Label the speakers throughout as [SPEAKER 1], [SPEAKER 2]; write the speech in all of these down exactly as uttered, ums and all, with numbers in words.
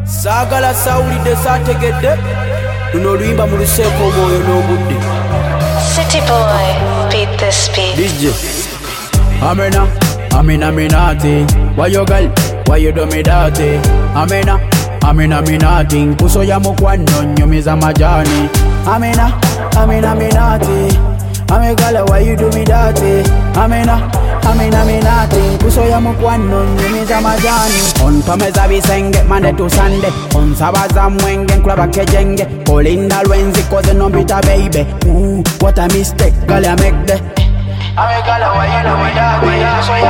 [SPEAKER 1] Sagala sawulidde saategedde luno oluyimba mu luseeko omwoyo n'obudde.
[SPEAKER 2] City boy, beat this beat.
[SPEAKER 1] D J Amena, Amina Minati. Why you girl, why you do me dirty? Amena, Amina Minati. Nkuso ya mukwano nyumiza majani. Amena, Amina Minati. Ame girl, why you do me dirty? Amena, Amina Minati. Nkuso ya mukwano nyumiza majani. Ontomeza bisenge Monday to Sunday. Onsabaza mwenge nkulaba kejenge. Kolinda lwenzi koze nombita baby. Ooh, what a mistake, girl I make the. Ame girl, why you do me dirty?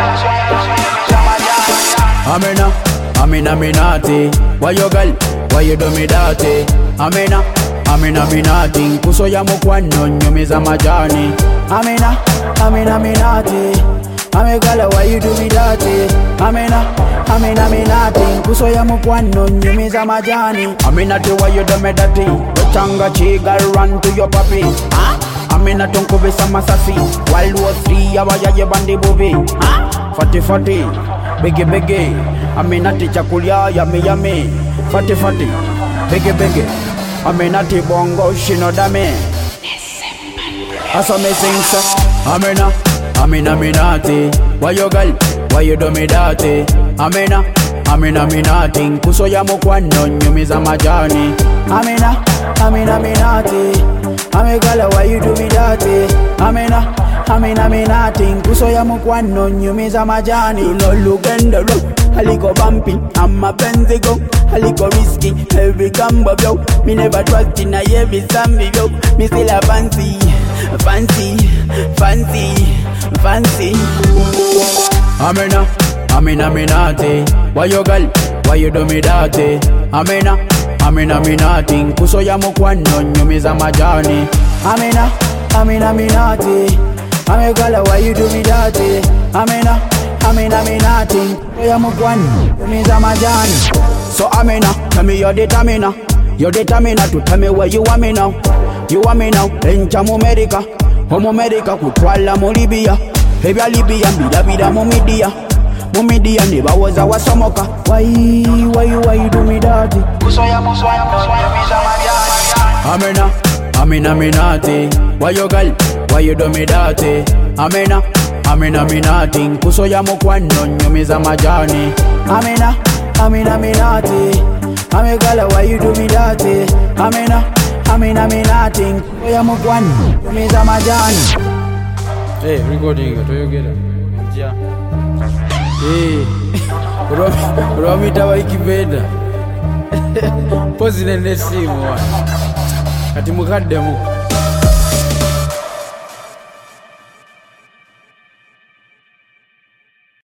[SPEAKER 1] Amena, Amina Minati. Why you girl, why you do me dirty? Amena, Amina Minati. Nkuso ya mukwano nyumiza majani. Amena, Amina Minati. Ame girl, why you do me dirty? Amena, Amina Minati. Nkuso ya mukwano nyumiza majani. Aminati, why you do me dirty? Wechanga chi girl, run to your papi. Huh? Amina tonkubisa masasi. World War three abaya ye bandi bubi. Huh? Fati fati, bigi bigi. Aminati chakulia yami yami. Fati fati, bigi bigi. Aminati bongo shino dame. Aso me sing sa. Amina, Amina Minati. Why you girl, why you do me dirty? Amina, Amina Minati. Nkuso ya mukwano nyumiza majani. Amina, Amina Minati. Ame girl, why you do me dirty? Amina, Amina Minati. Nkuso ya mukwano nyumiza majani. You know look and the road, aliko bumpy. I'm a benzigo, aliko risky. Every combo yo, me never trust in a every sambi yo. Me still a fancy, fancy, fancy, fancy. Amina, Amina Minati. Why you girl, why you do me dirty? Amina, Amina Minati. Nkuso ya mukwano nyumiza majani. Amina, Amina Minati. Ame girl, why you do me dirty? Amina, Amina Minati. Nkuso ya mukwano nyumiza majani. So Amina, tell me you're determined. You're determined to tell me where you want me now. You want me now, encha mu America. Homo America kutwala mu Libya. Hebya Libya mbida bida mu media. Mu media neba waza wasomoka. Why, why you, why you do me dirty? Kusoya musoya musoya miza majani. Amina, Amina Minati. Why you girl, why you do me dirty? Amina, Amina Minati. Nkuso ya mukwano nyumiza majani. Amina, Amina Minati. Ame girl, why you do me dirty? Amina, Amina Minati. Nkuso ya mukwano nyumiza majani.
[SPEAKER 3] Hey, recording it. Where you get it? Yeah.
[SPEAKER 1] Hey, Romi tawa ikibenda.
[SPEAKER 3] Pozi nene simu.
[SPEAKER 1] Kati mukadde mu.